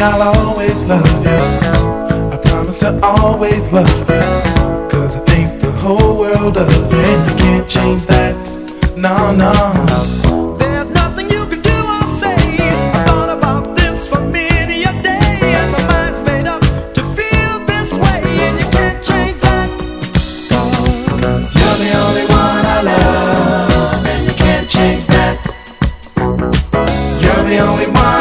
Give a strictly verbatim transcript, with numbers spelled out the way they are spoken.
I'll always love you. I promise to always love you. Cause I think the whole world of you, and you can't change that. No, no. There's nothing you can do or say. I thought about this for many a day, and my mind's made up to feel this way, and you can't change that. Cause you're the only one I love, and you can't change that. You're the only one